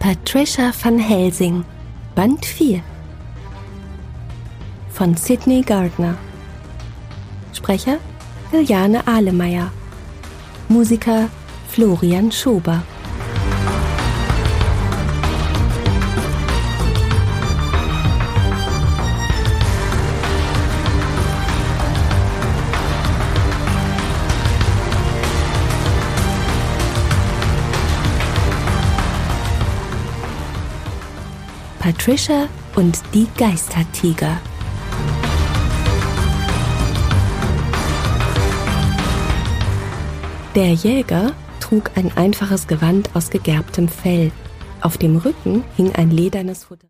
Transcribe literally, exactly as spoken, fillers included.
Patricia van Helsing, Band vier von Sidney Gardner. Sprecher Juliane Ahlemeyer. Musiker Florian Schober. Patricia und die Geistertiger. Der Jäger trug ein einfaches Gewand aus gegerbtem Fell. Auf dem Rücken hing ein ledernes Futter.